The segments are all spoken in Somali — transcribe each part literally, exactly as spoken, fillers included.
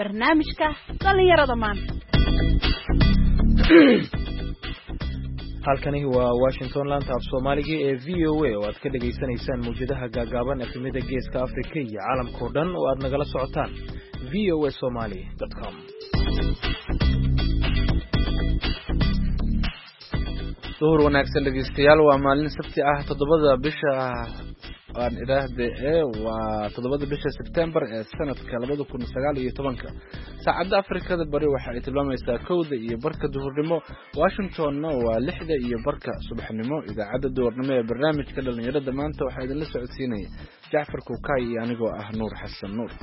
barnaamijka dhalinyarada maanta. halkani waa Washington laanta af Soomaaliga ee V O A oo aad ka dhageysanaysaan muujadaha gaagaaban efemida Geeska Afrika iyo caalamka oo dhan oo aad nagala socotaan v o a somali dot com. duhur wanaagsan dhegeystayaal, waa maalin sabti ah toddobada bisha aan iraahday ee waa toddobada bisha September ee sanadka laba kun iyo sagaal iyo toban. saacadda Afrikada bari waxa ay tilmaamaysaa kowda iyo barka duhurnimo, Washingtonna waa lixda iyo barka subaxnimo. idaacadda duhurnimo ee barnaamijka dhalinyarada maanta waxaa idinla socodsiinaya Jacfar Kuukay iyo anigoo ah Nuur Xasan Nuur.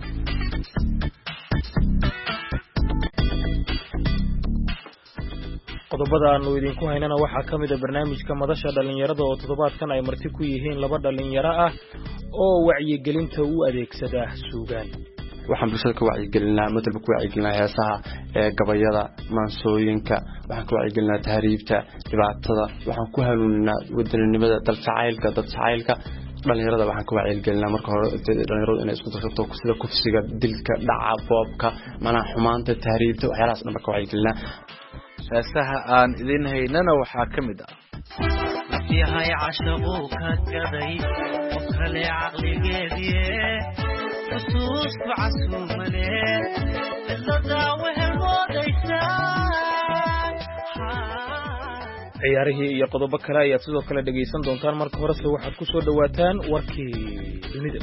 qodobada aanu idinku haynana waxaa ka mid ah barnaamijka madasha dhalinyarada oo toddobaadkan ay marti ku yihiin laba dhalinyaro ah oo wacyigelinta u adeegsada suugaan. waxaan bulshada ka wacyigelinaa madalba ku wacyigelinaa heesaha ee gabayada maansooyinka, waxaan ka wacyigelinaa tahriibta, dhibaatada, waxaan ku hanuuninaa wadaninimada, dal jacaylka, dad jacaylka. dhalinyarada waxaan ka wacyigelinaa marka hore dhalinyaradu inay isku darsato sida kufsiga, dilka, dhaca, boobka, manaa xumaanta, tahriibta, waxyaalahaas dhan ka wacyigelinaa. heesaha aan idin haynana waxaa ka mid ah yahay cashaqu ka gaday oo kale caqligeedii xusuustu casuumane ilada wehel moodaysaa. ciyaarihii iyo qodobo kale ayaad sidoo kale dhegaysan doontaan. marka horese waxaad ku soo dhawaataan warkii dunida.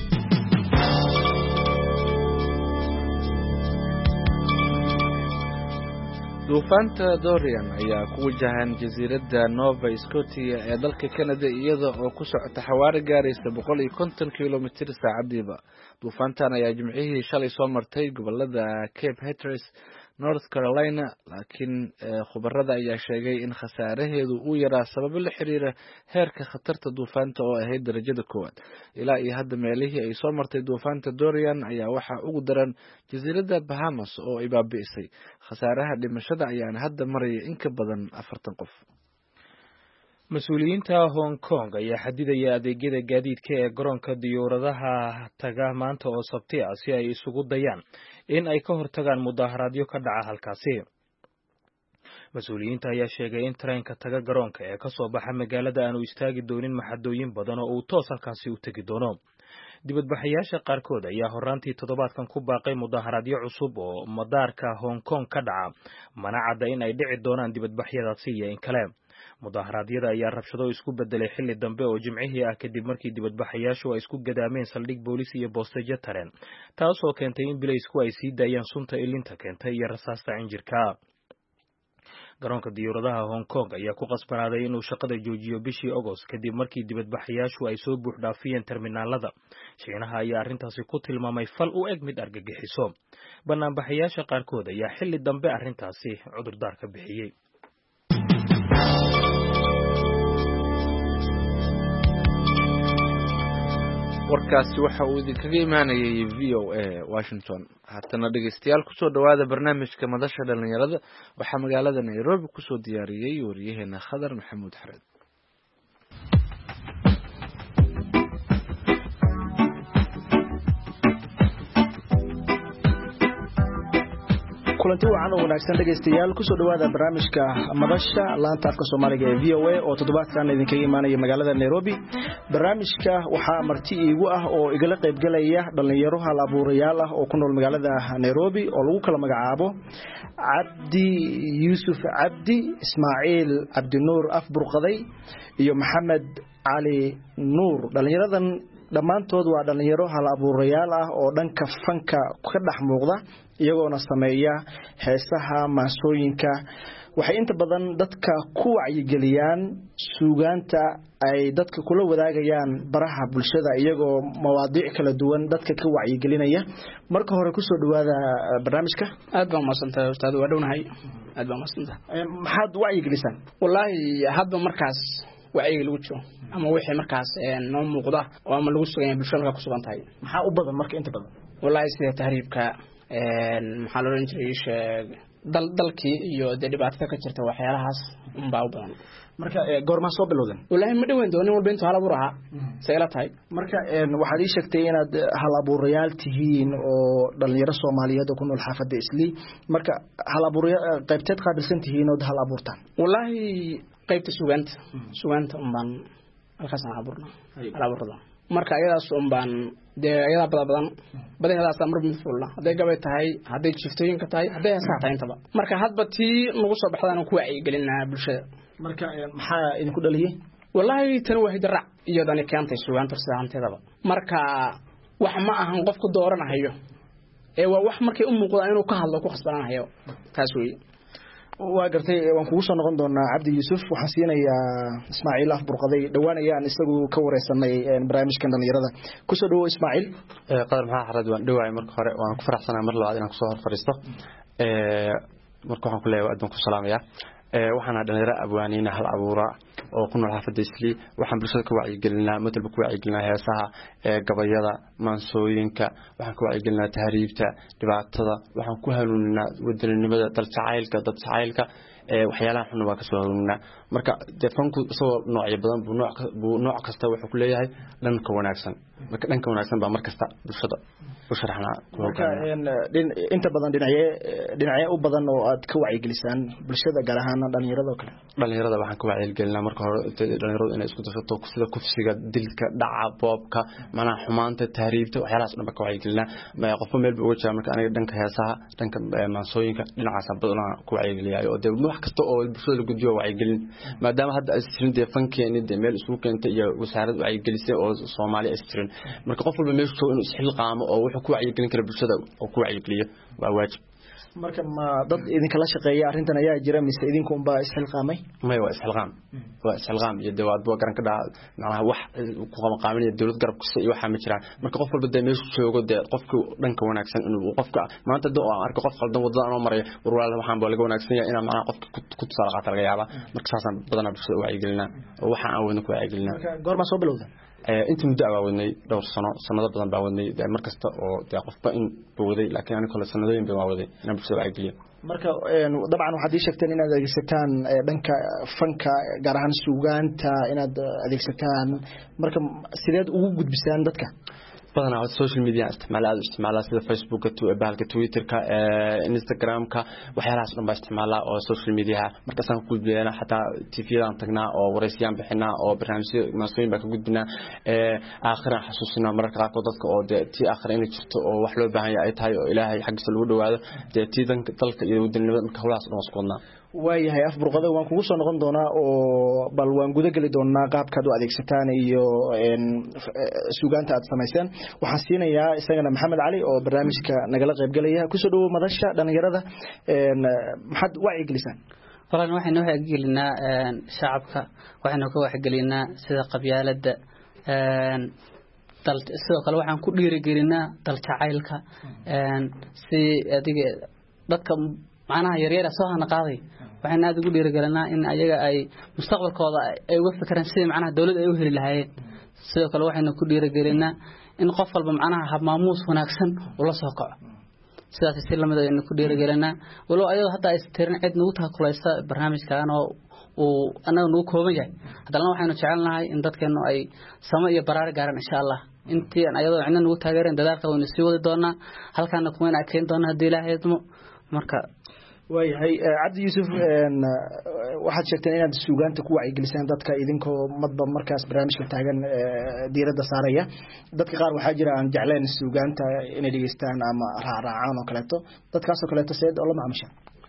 duufaanta Dorian ayaa ku wajahan jasiiradda Nova Scotia ee dalka Canada iyada oo ku socota xawaare gaaraysa boqol iyo konton kiiloomitir saacadiiba. duufaantan ayaa jimcihii shalay soo martay gobolada Cape Hatteras, North Carolina, laakiin khubarada ayaa sheegay in khasaaraheedu uu yaraa sababo la xiriira heerka khatarta duufaanta oo ahayd darajada koowaad. ilaa iyo hadda meelihii ay soo martay duufaanta Dorian ayaa waxaa ugu daran jasiiradda Bahamas oo ay baabi'isay. khasaaraha dhimashada ayaana hadda maraya in ka badan afartan qof. mas-uuliyiinta Hong Kong ayaa xadidaya adeegyada gaadiidka ee garoonka diyaaradaha taga maanta oo sabti ah si ay isugu dayaan in ay ka hortagaan mudaharaadyo ka dhaca halkaasi. mas-uuliyiinta ayaa sheegay in tareenka taga garoonka ee kasoo baxa magaalada aanu istaagi doonin maxadooyin badan oo uu toos halkaasi u tegi doono. dibadbaxayaasha qaarkood ayaa horaantii toddobaadkan ku baaqay mudaharaadyo cusub oo madaarka Hong Kong ka dhaca, mana cadda in ay dhici doonaan dibadbaxyadaasi iyo in kale. mudaharaadyada ayaa rabshado isku bedelay xilli dambe oo jimcihii ah kadib markii dibadbaxayaashu ay isku gadaameen saldhig boolis iyo boostejo tareen, taasoo keentay in bilaysku ay sii daayaan sunta ilinta keentay iyo rasaasta cinjirka. garoonka diyaaradaha Hong Kong ayaa ku qasbanaaday inuu shaqada joojiyo bishii August kadib markii dibadbaxayaashu ay soo buux dhaafiyeen terminaalada. Shiinaha ayaa arrintaasi ku tilmaamay fal u eg mid argagixiso. banaanbaxayaasha qaarkood ayaa xilli dambe arrintaasi cudurdaar ka bixiyey. warkaasi waxa uu idinkaga imaanayay V O A Washington. haatana dhegeystayaal kusoo dhawaada barnaamijka madasha dhalinyarada. waxaa magaalada Nairobi kusoo diyaariyey wariyaheena Khadar Maxamuud Xareed. kulanti wacan oo wanaagsan dhegeystayaal kusoo dhawaada barnaamijka madasha laanta afka Soomaaliga ee V O A oo toddobaadkan idinkaga imaanaya magaalada Nairobi. barnaamijka waxaa marti iigu ah oo igala qayb galaya dhalinyaro hal abuurayaal ah oo ku nool magaalada Nairobi oo lagu kala magacaabo Cabdi Yuusuf Cabdi, Ismaaciil Cabdi Nuur Afburqaday iyo Maxamed Cali Nuur. dhalinyaradan dhammaantood waa dhalinyaro hal abuurayaal ah oo dhanka fanka ka dhex muuqda, iyagoona sameeya heesaha, maansooyinka. waxay inta badan dadka ku wacyigeliyaan suugaanta ay dadka kula wadaagayaan baraha bulshada, iyagoo mawaadiic kala duwan dadka ka wacyigelinaya. marka hore kusoo dhawaada barnaamijka. aad baan maasantay ustaad, waa dhownahay. aad baan maasantay. maxaad wacyigelisaan? wallaahi hadba markaas wacyiga lagu jiro ama wixii markaas noo muuqda oo ama lagu sugan yahay bulshada ku sugan tahay. maxaa u badan marka inta badan? wallaahi sida tahriibka, maxaa loo oran jiray dal dalkii iyo dhibaatada ka jirta waxyaalahaas un baa u badan marka goorma soo bilowdan wallahi ma dhaweyn doonin walba inta hal abuur aha sayla tahay marka waxaad ii sheegtay inaad hal abuurayaal tihiin oo dhalinyaro Soomaaliyeed oo ku nool xaafadda Isli marka hal abuur qaybteed qaabilsan tihiin oo hal abuurtaan wallahi qaybta suugaanta suugaanta um baan halkaas aan abuurna hal abuurada marka ayadaas um baan de ayada badan badan badahadaas amar mid fulla haday gabay tahay haday jiftooyinka tahay haday heesaha tahay intaba marka hadba tii nagu soo baxdaan ku wacyi gelinaa bulshada marka maxaa idinku dhaliyay wallahi tan waa hidraac iyo dani keentay suugaanta saanteedaba marka wax ma ahan qof ku dooranayo ee waa wax markay u muuqdo inuu ka hadlo ku khasbanaanayo taas weey waa gartay waan kugu soo noqon doonaa Cabdi Yuusuf waxaan siinayaa Ismaaciil Afburqaday dhawaanayaan isagu ka wareysanay barnaamijkan dhalinyarada ku soo dhawo Ismaaciil ee qadar maxaa xarad waan dhawaay marka hore waan ku faraxsanahay mar labaad inaan ku soo hor fariisto ee marka waxaan ku leeyahay aad baan ku salaamayaa ee waxaan dhalinyaro abwaaniina hal abuura oo ku nool xaafadda Isli waxaan bulshada ka wacyi gelinaa madalba ku wacyi gelinaa heesaha ee gabayada maansooyinka waxaan ka wacyi gelinaa tahriibta dhibaatada waxaan ku hanuuninaa wadaninimada dal jacaylka dad jacaylka ee waxyaalaha xun waa ka soo hanuuninaa marka deefanku soo noocyo badan buu nooc buu nooc kasta wuxuu ku leeyahay dhanka wanaagsan marka dhanka wanaagsan baa mar kasta bulshada u sharaxnaa marka inta badan dhinacye dhinacye u badan oo aad ka wacyi gelisaan bulshada gaar ahaan dhalinyarada kale dhalinyarada waxaan ka wacyi gelinaa marka hore dhalinyaradu inay isku darsato sida kufsiga dilka dhaca boobka macnaha xumaanta tahriibta waxyaalahaas dhan ba ka wacyi gelinaa qofba meel buu uga jiraa marka aniga dhanka heesaha dhanka maansooyinka dhinacaas badan ku wacyi geliyaa oo dee wax kasta oo bulshada la gudbiyo wacyi gelin maadaama hadda ay jirin dee fankeeni dee meel isugu keentay iyo wasaaradda wacyi gelisay oo Soomaaliya ay jirin marka qof walba meeshu inuu isxilqaamo oo wuxuu ku wacyi gelin kara bulshada oo ku wacyi geliyo waa waajib marka ma dad idinka la shaqeeya arintan ayaa jira mise idinku un baa isxilqaamay may waa isxilqaam waa isxilqaam iyo dawaad boo garan ka dhaa macnaha wax ku qaba qaaminaya dawlad garab kasta iyo waxa ma jiraan marka qof walba dee meeshu joogo dee qofku dhanka wanaagsan inuu qofka maanta doo arko qof qaldan wadada anoo maray war walaal waxaan baa laga wanaagsan yahay inaan macnaha qofka ku tusaale qaata laga yaaba marka saasan badanaa bulshada wacyi gelinaa oo waxa aan wadno ku wacyi gelinaa marka goorma soo bilowda ee inta muddo ah wadnay dhowr sano sanado badan baa wadnay mar kasta oo dee qofba in booday laakiin aniga kale sanadooyin baa waday inaan bulshada wacyi geliyo marka dabcan waxaad ii sheegteen inaad adeegsataan dhanka fanka gaar ahaan suugaanta inaad adeegsataan marka sideed ugu gudbisaan dadka badanaa social media isticmaalaad isticmaalaa sida Facebook to bahalka Twitter ka Instagram ka waxyaalahaas dhan baa isticmaalaa oo social media marka san ku gudbiyana xataa T V-dan tagnaa oo wareysiyaan bixinaa oo barnaamijyo maansooyin baa ka gudbinaa ee aakhiraan xasuusinaa mararka qaar dadka oo tii aakhir inay jirto oo wax loo baahan yahay ay tahay oo Ilaahay xaqiisa lagu dhawaado dee tii dalka iyo wadanimada marka hawlahaas dhan isku wadnaa waayahay Afburqada waan kugu soo noqon doonaa oo bal waan guda gali doonaa qaabka aad u adeegsataan iyo een suugaanta aad samaysaan waxaan siinayaa isagana Maxamed Cali oo barnaamijka nagala qayb galaya ku soo dhawo madasha dhalinyarada een maxad wacyi gelisaan walaan waxaan wacyi gelinaa een shacabka waxaan ka wacyi gelinaa sida qabyaalada een dal sidoo kale waxaan ku dhiirigelinaa dal jacaylka een si adiga dadka macnaha yaryar soo hana qaaday waxaan aad ugu dhiirigelinaa in ayaga ay mustaqbalkooda ay uga fikiraan sidii macnaha dawladda ay u heli lahaayeen sidoo kale waxaan ku dhiirigelinaa in qof walba macnaha hab maamuus wanaagsan uu la soo kaco sidaas si lamid ah in ku dhiirigelinaa walow ayadoo hadda ay tirin cid nagu taakulaysa barnaamijkan oo uu anaga nagu kooban yahay haddana waxaanu jecelnahay in dadkeenu ay samo iyo baraar gaaran insha Allah intii ayadoo cidna nagu taageereen dadaalka waynu sii wadi doonaa halkaana kuma inaan keen doonaa hadii Ilaahay idmo marka waayahay Cabdi Yuusuf waxaad sheegteen inaad suugaanta ku wacyi gelisaan dadka idinkoo madba markaas barnaamijka taagan diiradda saaraya dadka qaar waxaa jira aan jecleen suugaanta inay dhageystaan ama raacraacaan oo kaleeto dadkaas oo kaleeto seed oo la macaamisha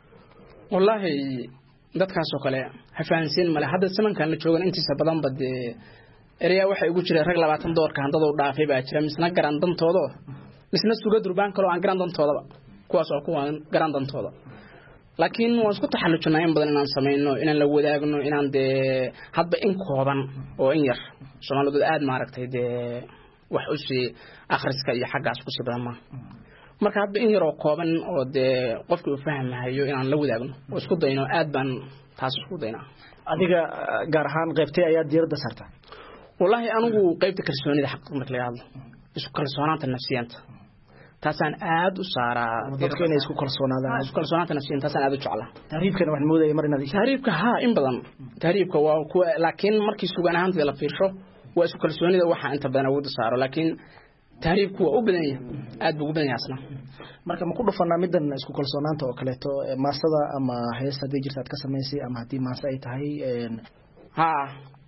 wallahi dadkaas oo kale hafaansin male hadda samankan la joogan intiisa badan bad eriya waxa ugu jira rag labaatan doorka handada u dhaafay baa jira misna garan dantooda misna suuga durbaan kale oo aan garan dantooda kuwaas oo kuwaan garan dantooda laakiin waan isku taxallujinaa in badan inaan sameeyno inaan la wadaagno inaan de hadba in kooban oo in yar Soomaalidu aad ma aragtay de wax u sii akhriska iyo xaggaas ku sii badan ma marka hadba in yar oo kooban oo de qofku u fahmayo inaan la wadaagno oo isku dayno aad baan taas isku daynaa adiga gaar ahaan qaybtay ayaa diiradda saartaa wallahi anigu qaybta kalsoonida xaq marka laga hadlo isku kalsoonaanta nafsiyanta taasaan aad u saaraa dadka inay isku kalsoonaadaan isku kalsoonaanta nafsiyan taasaan aad u jeclaa tahriibkana wax moodaya mar inaad tahriibka haa in badan tahriibka waa kuwa laakiin markii sugan ahaantii la fiirsho waa isku kalsoonida waxa inta badan awood saaro laakiin tahriibku waa u badan yahay aad buu u badan yahay asna marka ma ku dhufanaa midan isku kalsoonaanta oo kaleeto maasada ama hees hadii jirtaad ka samaysay ama hadii maasa ay tahay haa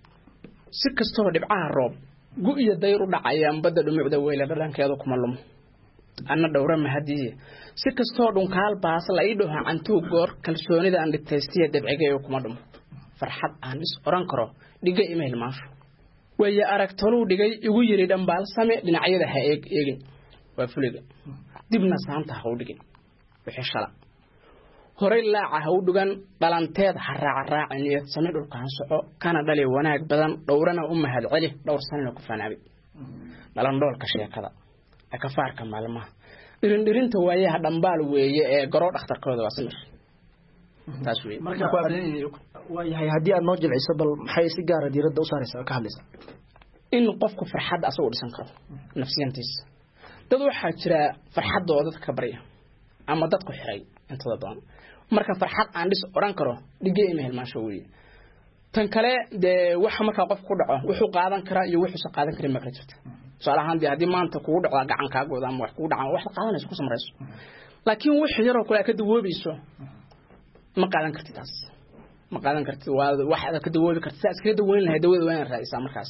si kastoo dhibcaha roob gu iyo dayr u dhacayaan badda dhumucda weyle dhalankeedu kuma lumo anna dhowra mahadiye si kastoo dhunkaal baas la ii dhaho cantuu goor kalsoonida aan dhigtaystiya dabcigeeyo kuma dhumo farxad aan is oran karo dhiga email maasho way aragtolu dhigay igu yiri dhambaal same dhinacyada ha eeg eegin waa fuliga dibna saanta ha u dhigin wixii shala horay laaca ha u dhugan dhalanteed ha raac raacin iyo same dhulkaan soco kana dhali wanaag badan dhowrana u mahad celi dhowr sano ku fanaabi dhalan dhoolka sheekada akafaarka maalmaha dhirin dhirinta waayaha dhambaal weeye ee garo dhakhtarkooda waa samir taas weeye marka waayahay haddii aad noo jilciso bal maxay si gaara diiradda u saaraysaa ka hadlaysaa in qofku farxad asagoo dhisan karo nafsiyantiisa dad waxaa jira farxadooda dadka barya ama dadku xiray intada badan marka farxad aan dhis oran karo dhigay email maasho weeye tan kale de waxa marka qof ku dhaco wuxuu qaadan karaa iyo wuxuu qaadan karin ma jirto salahan di hadii maanta kugu dhaco gacan kaagooda ama wax kugu dhaco wax qaadanayso ku samarayso laakiin wixii yar oo kale ka dawoobiso ma qaadan kartid taas ma qaadan kartid waa wax aad ka dawoobi kartid iska dawoon lahayd dawada waa in raayisa markaas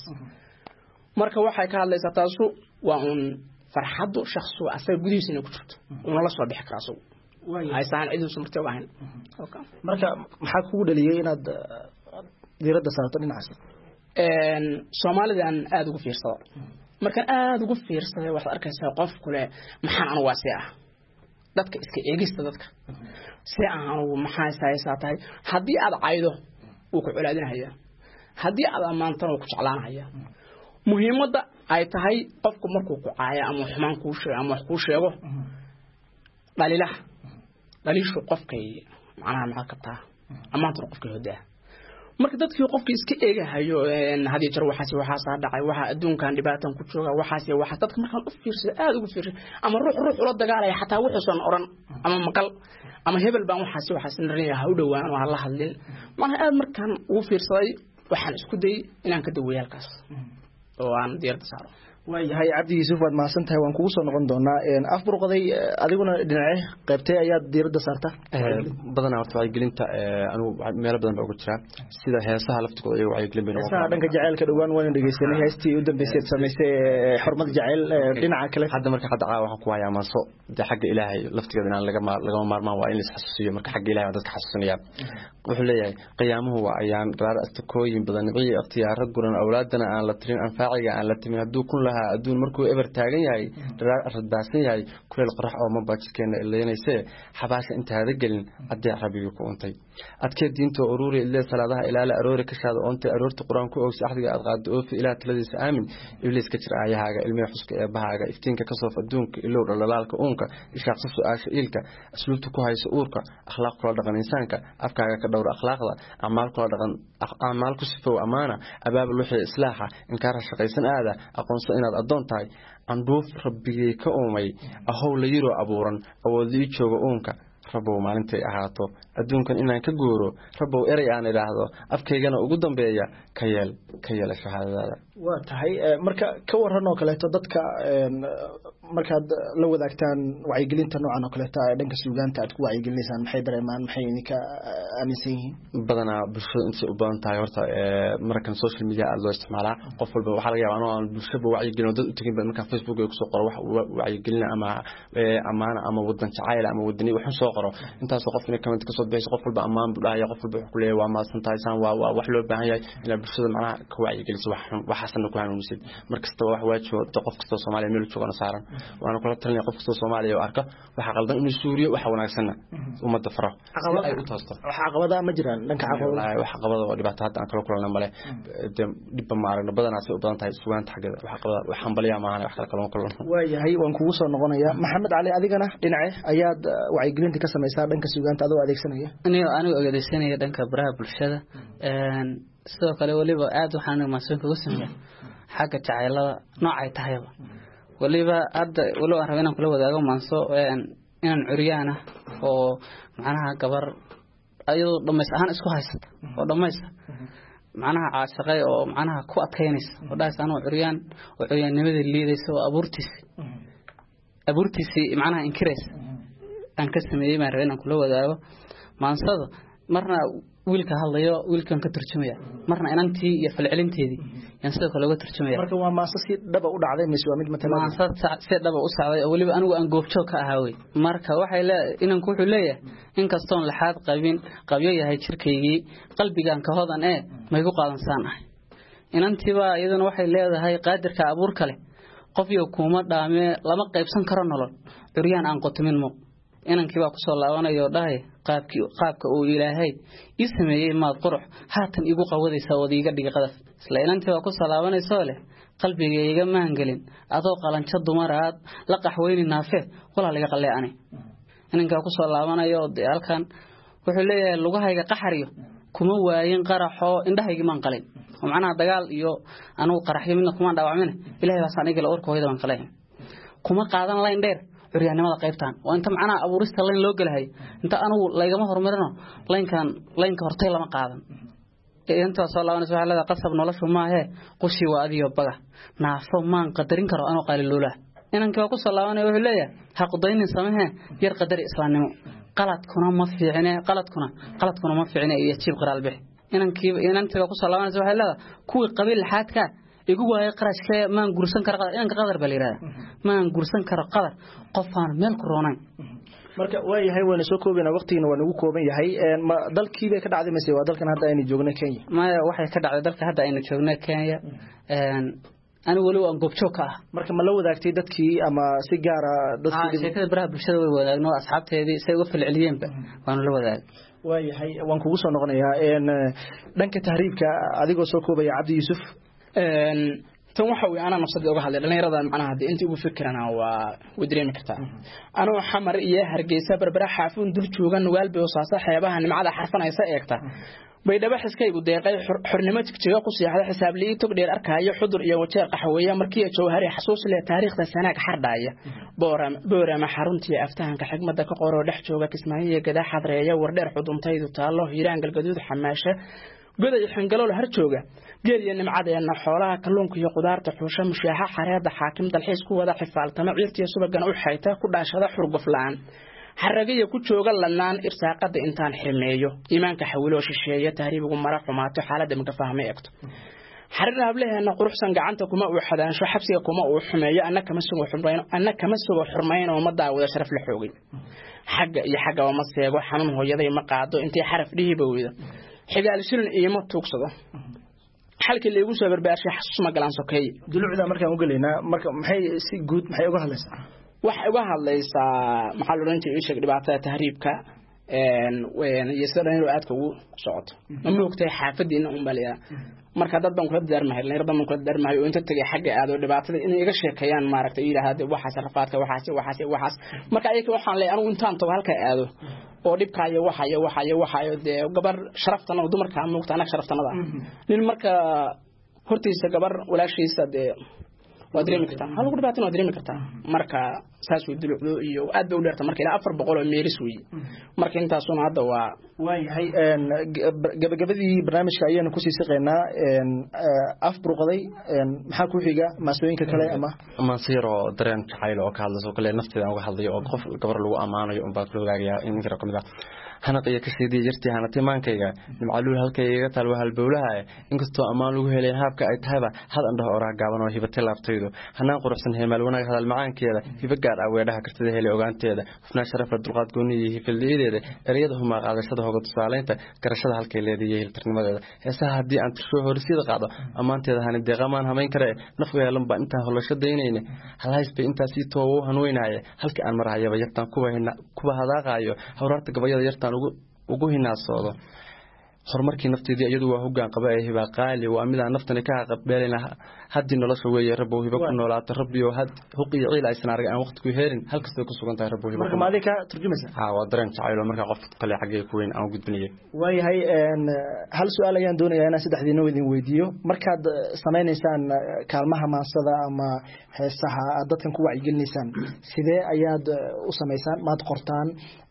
marka waxay ka hadlaysaa taasu waa un farxadu shakhsi asaga gudihiisa inuu ku jirto oo la soo bixi karo asagu haysaan ciidu samartay u ahayn marka maxaa kugu dhaliyay inaad diiradda saarto dhinacaas een Soomaalidan aad ugu fiirsado marka aad ugu fiirsaday waxa arkaysaa qof kale maxaan anu waasi ah dadka iska eegista dadka si aan maxay saaysaatay hadii aad caydo uu ku culaadinaya hadii aad amaantan uu ku jeclaanaya muhiimadda ay tahay qofku markuu ku caaya ama xumaan ku sheego ama wax ku sheego dhalilaha dhalishu qofkay macnaha maxaa ka taa amaantan qofkay hodaa marka dadkii qofkii iska eegahayo hadii jar waxa si waxa saa dhacay waxa adduunkan dhibaatan ku jooga waxa si waxa dadka markaan u fiirsado aad ugu fiirsado ama ruux ruux ula dagaalay xataa wuxuu san oran ama maqal ama hebel baan waxa si waxa sinriya ha u dhawaan oo la hadlin mana aad markaan ugu fiirsaday waxaan isku day inaan ka daweeyo halkaas oo aan diirta saaro waayahay Cabdi Yuusuf waad maasantahay waan kugu soo noqon doonaa een afburqaday adiguna dhinace qaybtay ayaa diirada saarta ee badanaa horta ay gelinta anu meel badan ugu jira sida heesaha laftigooda ay wacyi gelin heesaha dhanka jaceelka dhawaan waan dhageysanay heestii u dambeysay sameysay xurmad jaceyl dhinaca kale hadda marka hadda waxa ku hayaa maaso xagga Ilaahay laftigeeda inaan laga laga maarmaan waa in la isxasuusiyo marka xagga Ilaahay dadka xasuusinaya wuxuu leeyahay qiyaamuhu waa ayaan raar astakooyin badan iyo ikhtiyaarad guran awlaadana aan la tirin anfaaciga aan la timin haduu kun adduun markuu ever taagan yahay radbaasan yahay kuleel qorax oo ma baajkeena ilaaynayse xabaasha intaada gelin adeec rabiga ku untay adkee diinta ururi ilaa salaadaha ilaala aroori ka shaado oonta aroorta quraanku og saxdiga aad qaado oo fi ilaa taladiisa aamin ibliis ka jira ayahaaga ilmiga xuska ee bahaaga iftiinka ka soo adduunka ilaa dhalalaalka uunka ishaaqsa su'aasha ilka asluubta ku hayso uurka akhlaaq kala dhaqan insaanka afkaaga ka dhowr akhlaaqda amaal kala dhaqan amaal ku sifo amaana abaabul wixii islaaxa in ka shaqaysan aada aqoonso inaad adoon tahay anduuf rabbigay ka oomay ahow la yiro abuuran awoodii jooga uunka rabbow maalintay ahaato adduunkan inaan ka guuro rabbow eray aan ilaahdo afkaygana ugu dambeeya ka yeel ka yeel shahaadada waa tahay marka ka waran oo kale dadka markaad la wadaagtaan wacyigelinta noocan oo kale taa dhanka suugaanta aad ku wacyigelinaysan maxay dareemaan maxay idinka aaminsan yihiin badanaa bulshada inta u badan tahay horta markan social media aad loo isticmaalaa qof walba waxa laga yaabaa inuu bulshada wacyigelin dad u tagin marka Facebook ay ku soo qoro wax wacyigelin ama amaana ama wadan jacayl ama wadani wax soo qoro intaas qof inay comment ka soo bixi qof walba amaan buu dhahay qof walba ku leeyahay waa ma santahay san waa wax loo baahan yahay in bulshada macnaha ka wacyigeliso wax waxasan ku hanuunisid markasta wax waajibo qof kasta Soomaaliya meel jooga saaran waana kula talin qof kasta Soomaaliya oo arka waxa qaldan inuu suuriyo waxa wanaagsan umada faro ay u taasto waxa caqabada ma jiraan dhanka caqabada waxa caqabada oo dhibaato hadda aan kala kulana male dib ma aragna badanaa si u badan tahay suugaanta xageeda waxa qabada waxaan baliya maahan wax kala kala kulana waayahay waan kugu soo noqonayaa Maxamed Cali adigana dhinace ayaad wacyigelinta ka sameeyay dhanka suugaanta adoo adeegsanaya aniga aniga adeegsanaya dhanka baraha bulshada een sidoo kale waliba aad waxaan maasoo kaga sameeyay xagga jaceelada noocay tahayba waliba hadda walo aan rabaa inaan kula wadaago maanso inaan curyaana oo macnaha gabar ayadoo dhameys ahaan isku haysata oo dhameys macnaha caashaqay oo macnaha ku adkaynaysa oo dhaas anoo curyaan oo curyaannimada liidaysa oo abuurtiisi abuurtiisi macnaha inkiraysa aan ka sameeyay ma rabaa inaan kula wadaago maansada marna wiilka hadlayo wiilkan ka turjumaya marna inantii iyo falcelinteedii yan sidoo kale uga turjumaya marka waa maanso si dhaba u dhacday mise waa mid matala maanso si dhaba u socday oo waliba anigu aan goobjoog ka ahaa way marka waxay la inanku wuxuu leeyahay in kastoon laxaad qabin qabyo yahay jirkaygii qalbigan ka hodan ee ma igu qaadansan ah inantiiba iyaduna waxay leedahay qaadirka abuur kale qof iyo kuma dhaame lama qaybsan karo nolol curyaan aan qotomin mo inankii baa ku soo laabanayo dhahay qaabkii qaabka uu ilaahay ii sameeyay maad qurux haatan igu qawadaysa oo iiga dhigay qadaf isla inantii baa ku soo laabanayso leh qalbigayga maan galin adoo qalanca dumaraad la qaxweyni naafe walaal iga qaleecani inanka ku soo laabanayo halkan wuxuu leeyahay lugahayga qaxariyo kuma waayin qaraxo indhahayga maan qalin oo macnaha dagaal iyo anigu qaraxyo midna kuma dhaawacmin ilaahay baa saan igala orkooyda baan qaleen kuma qaadan leen dheer curyaannimada qaybtaan oo inta macnaha abuurista leen loo galahay inta anigu laygama hormarino leenkan leenka hortay lama qaadan inta soo laabanayso waxa la qasab noloshu ma ahe qushi waa adiyo baga naafo maan qadarin karo anoo qaali loola inanka ku soo laabanayo wuxuu leeyahay ha qodaynin samehe yar qadar islaamnimo qaladkuna ma fiicne qaladkuna qaladkuna ma fiicne iyo jiib qaraal bix inankii inantiga ku soo laabanayso waxa la kuwii qabiil xaadka igu waayay qarashka maan gursan karo qadar inanka qadar bal yiraahdo maan gursan karo qadar qofaan meel ku roonay marka way yahay wayna soo koobina waqtiina waa nagu kooban yahay een ma dalkii bay ka dhacday mise waa dalkan hadda aynu joogno Kenya ma waxay ka dhacday dalka hadda aynu joogno Kenya een أنا ولو أن قبشوكا مركب ما لو ذاك تدكي أما سيجارة دكتي شيء كذا براه بالشدة وذاك نوع أصحابته هذه سيوقف العليين بقى وأنا لو ذاك وهي هي وانكوسا نغنيها إن دنك تهريب كعديق وسوكو بيا عبد يوسف توحوي أنا مصدق وجهه لأن يرضى معنا هذه أنت وفكر أنا ودريم كرتا أنا حمر إياه هرجيسة بربرة حافون دول شوغان وقلبي وصاصة حيابها إن معنا حرفنا يسأكتا بيدبا حسكay u deeqay xornimada jiga qusiyaxda xisaabliyi tog dheer arkaayo xudur iyo wajeer qaxweeya markii jawhari xasuus leh taariikhda sanaag xardaya booram boorama xaruntii aftahanka xigmada ka qoro dhex jooga kismaayiga gada xadreeya wardheer xuduntaydu taalo hiiraan galgaduud xamaasha goday xangalool har jooga geeriya nimcadeena xoolaha kalluunka iyo qudaarta xuusha mushaaxa xareeda xaakim dalxiis ku wada xifaaltama ciirtiya subagan u xayta ku dhaashada xurguf la'aan xaragaya ku jooga lanaan irsaaqada intaan xirmeeyo iimaanka xawilo shisheeya taariibigu mara xumaato xaaladda ma fahmay egto xarir hableena quruxsan gacanta kuma uu xadaansho xabsiga kuma uu xumeeyo annaka ma sugo xurmayno annaka ma sugo xurmayno ma daawada sharaf la xoogay xagga iyo xagga ma seego xanuun hooyaday ma qaado intii xaraf dhihiba weyda xigaal shirin iyo ma tuugsado halkii leegu soo barbaashay xasuus ma galaan sokeey dulucda markaan u galeynaa marka maxay si guud maxay uga hadlaysaa waxa uga hadlaysaa maxaa loo rantii isha dhibaatada tahriibka een ween iyo sida inuu aadka ugu socoto ma moogtay xaafadiina um baliya marka dad baan kula darmahay leeyahay dad baan kula darmahay oo inta tagay xagga aado dhibaatada inay iga sheekayaan maaragtay ilaahay waxa sarfaadka waxa waxa waxa marka ayay waxaan leeyahay anigu intaan tago halka aado oo dhibkaayo waxa iyo waxa iyo waxa de gabar sharaftan oo dumarka moogta anaga sharaftanada nin marka hortiisa gabar walaashiisa de ودريمي كرتا هل قد باتنا ودريمي كرتا مركا ساس ودلو iyo aad bay u dheerta marka ilaa afar boqol oo meeris weey marka intaas oo hadda waa way hay een gabagabadii barnaamijka ayaan ku sii shaqeynaa een af burqaday een maxaa ku xiga maasooyinka kale ama ama siro dareen jacayl oo ka hadlaso kale nafteeda uga hadlayo oo qof gabar lagu amaanayo un baa kula wadaagaya in kara kamida hanaqaya ka sidii jirtii hana timaankayga nimcaluul halkayga tal waa halbowlaha inkastoo amaan lagu helay haabka ay tahayba hal andhaha oraah gaaban oo hibata laabtaydo hanaan quruxsan heemaal wanaag hadal macaankeeda hiba gaar ah weedhaha kartida helay ogaanteeda qofna sharaf la dulqaad gooniyi hifildeedeeda ereyada huma qaadashada hoga tusaaleynta garashada halkay leedahay hiltirnimadeeda heesaha hadii aan tirso horisida qaado amaanteeda hana deeqamaan hameyn kare nafku yeelan ba inta holashadaynayna halays bay inta si toowo hanweynaaye halka aan marayaba yartan kuba hina kuba hadaaqayo hawraarta gabayada yartan ugu ugu hinaasoodo horumarkii nafteedii iyadu waa hoggaan qaba ee hiba qaali waa mid aan naftani ka qabeelina haddii nolosha weeye rabbo hiba ku noolaato rabbiyo had huqiyo ciil aysan arag aan waqti ku heerin halkasta ku sugan tahay rabbo hiba marka maadi ka turjumaysa ha waa dareen jacayl marka qof kale xagee ku weyn aan gudbinayo waayahay hal su'aal ayaan doonayaa inaan saddexdiina idin weydiiyo markaad samaynaysaan kaalmaha maansada ama heesaha aad dadkan ku wacyigelinaysaan sidee ayaad u samaysaan maad qortaan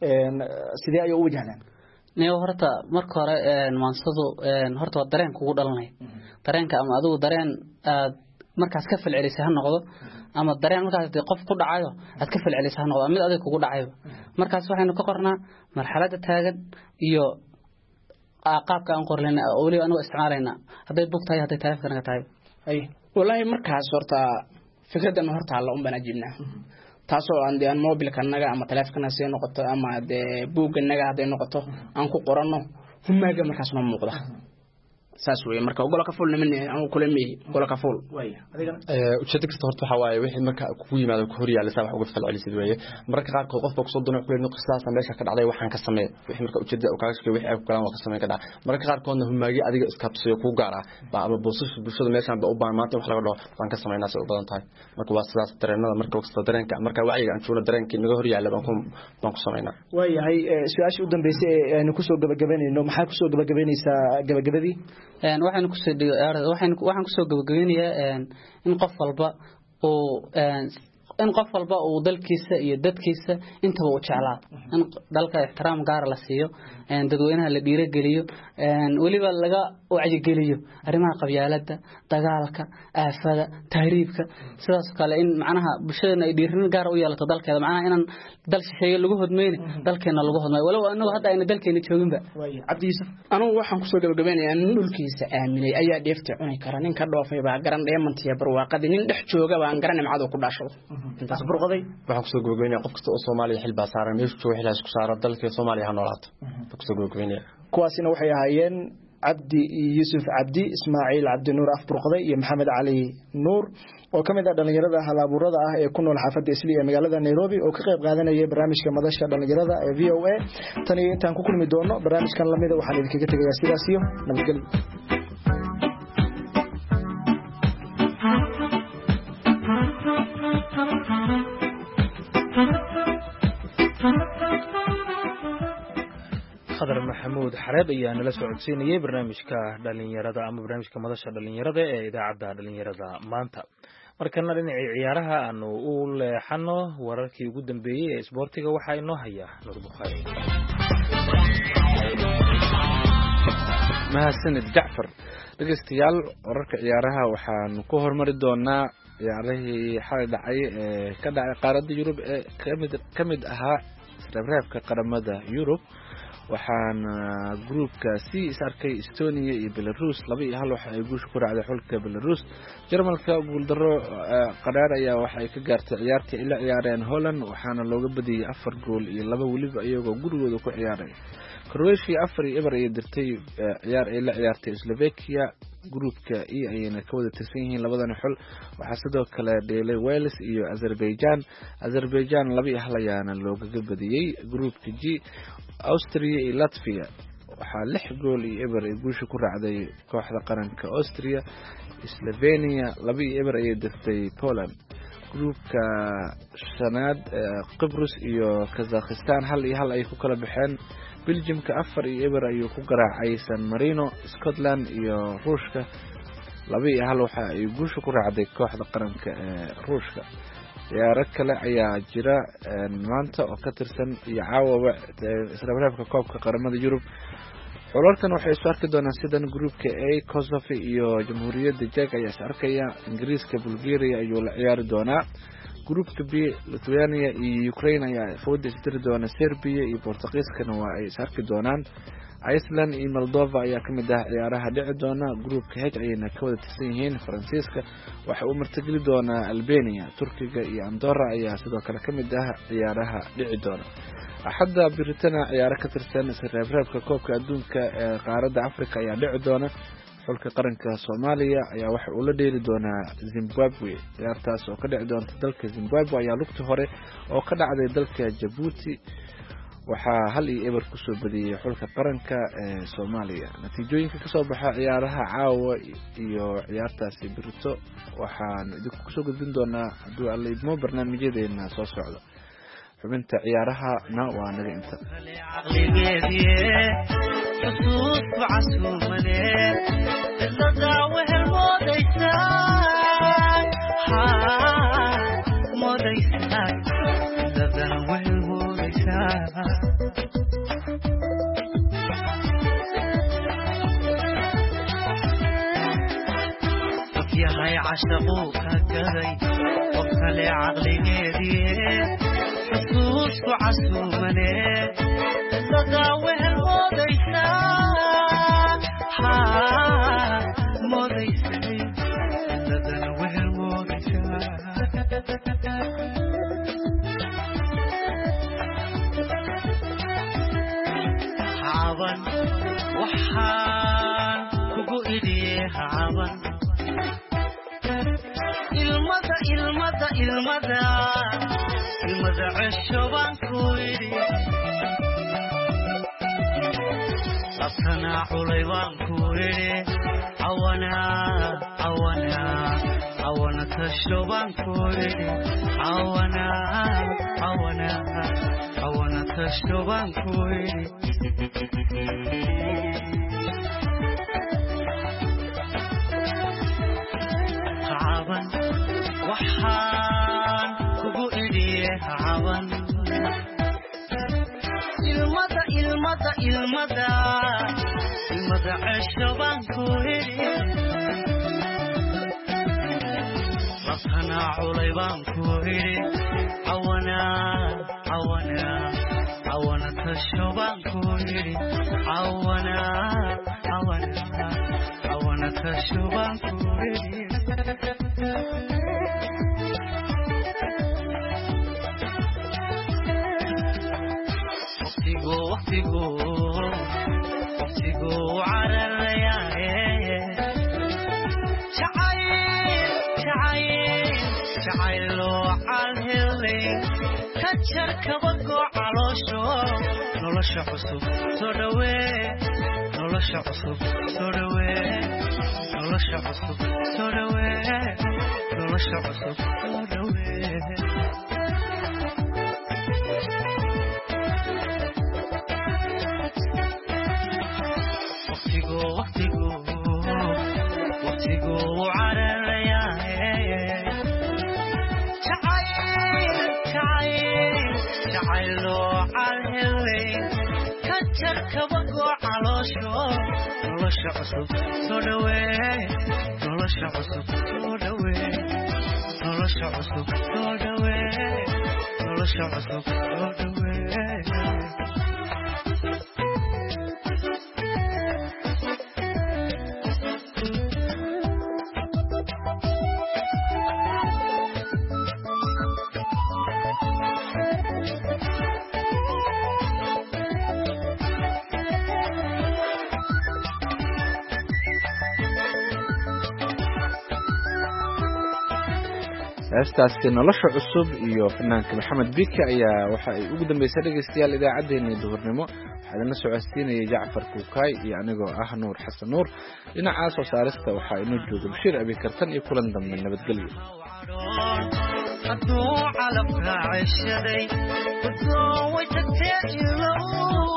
sidee ayay u wajahdaan niyo horta marka hore maansadu horta waa dareen kugu dhalanay dareenka ama adigu dareen aad markaas ka falcelisay ha noqdo ama dareen markaas qof ku dhacayo aad ka falcelisay ha noqdo mid adiga kugu dhacayo markaas waxaynu ka qornaa marxaladda taagan iyo qaabka aan qorlayna oo wali anu isticmaalayna haday bug tahay haday taleefanka tahay ay wallahi markaas horta fikradan horta la umbana jibna taasoo aan de mobilka naga ama taleefanka si noqoto ama de buugga naga haday noqoto aan ku qorano humaaga markaas ma muuqda saas weey marka ogol ka fuul niman aan kula meey ogol ka fuul way adiga ee ujeedada kasta horta waxa waaye wixii marka ku yimaado ku horiyaal sax uga falcelisid weeye marka qaar qof qofka soo doonay ku qisaas meesha ka dhacday waxaan ka sameeyay wixii marka ujeedada oo kaaga wixii ay ku galaan waa ka sameeyay ka dhac marka qaar koodna humaagi adiga iska tabsiyo ku gaar ah ba ama boosas bulshada meeshan ba u baahan maanta wax laga dhaho waan ka sameeynaa soo badan tahay marka waa sidaas dareenada marka waqti dareenka marka wacyiga aan joogno dareenkii naga horiyaal baan ku baan ku sameeynaa waayahay su'aasha u dambeysay ee aynu ku soo gabagabeynayno maxaa ku soo gabagabeynaysaa gabagabadii een waxaan ku soo waxaan waxaan ku soo gabagabeynayaa in qof walba oo in qof walba uu dalkiisa iyo dadkiisa intaba u jeclaa in dalka ixtiraam gaar la siiyo in dadweynaha la dhiira geliyo in waliba laga wacyi geliyo arrimaha qabyaaladda dagaalka aafada tahriibka sidaas kale in macnaha bulshada ay dhiirin gaar u yeelato dalkeeda macnaha inaan dal shisheeye lagu hodmeyn dalkeena lagu hodmay walaw anagu hadda ayna dalkeena joogin ba way Cabdi Yusuf anu waxaan ku soo gabagabeynayaa in dhulkiisa aaminay ayaa dheefta cunay kara nin ka dhoofay baa garan dheemantiya barwaaqada nin dhex jooga baan garan nimcado ku dhaasho intaas burqaday waxaan ku soo gabagabeynaa qof kasta oo Soomaaliya xil baa saaran meesha jooga xilaas ku saaran dalka Soomaaliya ha noolaato ku soo gabagabeynaa kuwaasina waxay ahaayeen Cabdi Yusuf Cabdi Ismaaciil Cabdi Nuur Afburqaday iyo Maxamed Cali Nuur oo kamid ah dhalinyarada hal-abuurada ah ee ku nool xaafadda Islii ee magaalada Nairobi oo ka qayb qaadanaya barnaamijka madasha dhalinyarada ee V O A tan iyo intaan ku kulmi doono barnaamijkan lamida waxaan idinkaga tagayaa sidaas iyo nabadgelyo khadar maxamuud xareed ayaa nala socodsiinayay barnaamijka dhalinyarada ama barnaamijka madasha dhalinyarada ee idaacadda dhalinyarada maanta markana dhinacii ciyaaraha aanu u leexano wararkii ugu dambeeyey ee isboortiga waxaa inoo haya Nuur Bukhaari mahadsanid Jacfar dhageystayaal wararka ciyaaraha waxaan ku hormari doonaa ciyaarihii xalay dhacay ee ka dhacay qaaradda Yurub ee kamid kamid ahaa reebreebka qaramada Yurub waxaan groupka C is arkay Estonia iyo Belarus laba iyo hal waxa ay guush ku raacday xulka Belarus Jarmalka guul daro qaraar ayaa waxa ay ka gaartay ciyaartii ila ciyaareen Holland waxaana looga badiyay afar gool iyo laba waliba iyagoo gurigooda ku ciyaaray Croatia afar iyo eber ay dirtay ciyaar ay la ciyaartay Slovakia groupka E ayna ka wada tirsan yihiin labadan xul waxa sidoo kale dheelay Wales iyo Azerbaijan Azerbaijan laba iyo hal ayaana looga badiyay groupka G Austria iyo Latvia waxa lix gool iyo eber ay guusha ku raacday kooxda qaranka Austria Slovenia laba iyo eber ay dirtay Poland groupka shanaad Cyprus iyo Kazakhstan hal iyo hal ay ku kala baxeen Belgiumka afar iyo eber ayuu ku garaacay San Marino Scotland iyo Ruushka laba iyo hal waxa ay guusha ku raacday kooxda qaranka ee Ruushka ciyaaro kale ayaa jira maanta oo ka tirsan iyo caawaba isreebreebka koobka qaramada Yurub xulalkan waxay isku arki doonaan sidan groupka A Kosovo iyo Jamhuuriyadda Czech ayaa is arkaya Ingiriiska Bulgaria ayuu la ciyaari doonaa groupka B Lithuania iyo Ukraine ayaa fooda isdiri doona Serbia iyo Portugiiskana waa ay is arki doonaan Iceland iyo Moldova ayaa kamid ah ciyaaraha dhici doona groupka H ayayna ka wada tirsan yihiin Faransiiska waxa uu martigeli doona Albania Turkiga iyo Andorra ayaa sidoo kale kamid ah ciyaaraha dhici doona axadda Britana ciyaaro ka tirsan isreebreebka koobka adduunka ee qaaradda Afrika ayaa dhici doona xulka qaranka Soomaaliya ayaa waxa uu la dheeli doonaa Zimbabwe ciyaartaas oo ka dhici doonta dalka Zimbabwe ayaa lugta hore oo ka dhacday dalka Djibouti waxaa hal iyo eber kusoo badiyey xulka qaranka ee soomaaliya. natiijooyinka kasoo baxa ciyaaraha caawa iyo ciyaartaasi birito waxaan idinku kusoo gudbin doonaa hadduu alla idmo barnaamijyadeena soo socda. xubinta ciyaarahana waa naga inta. yahay cashaqu ka gaday qof kale caqligeedii xusuusku casuumane dadaa wehel moodaysaa haa moodaysay dadana wehel moodaysaa haaban waxaan kugu idhiye haaban ilmada ilmada ilmada ilmada cesho baan ku idhi labtana culay baan ku idhi cawana cawana cawana tasho baan ku idhi cawana cawana cawana tasho baan ku idhi caban waxaan kugu idhiye caban ilmada ilmada ilmada ilmada cesho baan ku idhi labtana culay baan ku idhi cawana cawana cawana tasho baan ku idhi cawana cawana cawana tasho baan ku idhi waqtigu waqtigu waqtigu cararayaaye jacayl jacayl jacayloo calhelay ka jar kabagoo caloosho nolosha cusub soo dhawee nolosha cusub soo dhawee nolosha cusub soo dhawee nolosha cusub soo dhawee waqtigu waqtigu waqtigu cararayaaye jacayl jacayl jacayloo calhelay ka jar kabagoo caloosho nolosha cusub soo dhawee nolosha cusub soo dhawee nolosha cusub soo dhawee nolosha cusub soo dhawee heestaasi nolosha cusub iyo fanaanka maxamed bika ayaa waxa ay ugu dambeysay dhegeystayaal idaacaddeenii duhurnimo waxaa idinla socodsiinayay jacfar kuukaay iyo anigoo ah nuur xasan nuur dhinaca soo saarista waxaa inoo jooga bashiir abikartan iyo kulan dambe nabadgelyo hadduu calabka ceshaday wadoo way tagtee ilow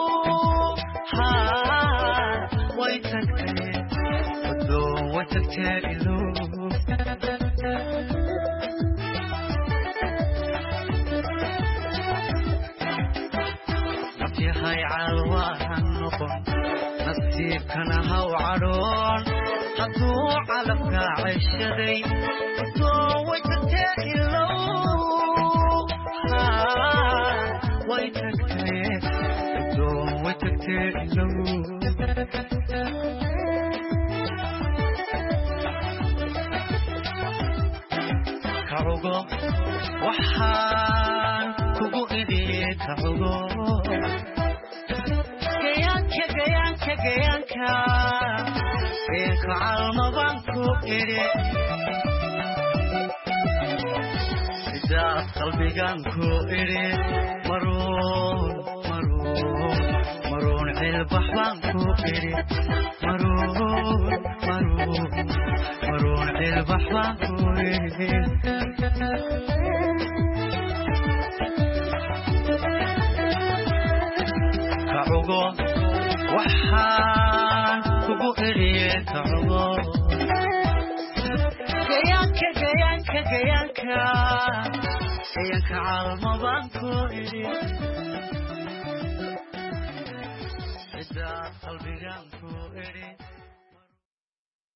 haa way tagtee wadoo way tagtee ilow yahay calwaahan noqon nasiibkana haw cadhoon hadduu calabka ceshaday wadoo way tagtee ilow haa way tagtee wadoo way tagtee ilow kacugo waxaan kugu idhiye kacugo gayaanka gayaanka gayaanka gayaanka calma baan ku idhi sidaas qalbigaan ku idhi maruun maruun maruun cilbax baan ku idhi maruun maruun maruun cilbax baan ku idhi kacugo waxaan kugu idhiye kacugo gayaanka gayaanka gayaanka gayaanka calma baan ku idhi cidda qalbigaan ku idhi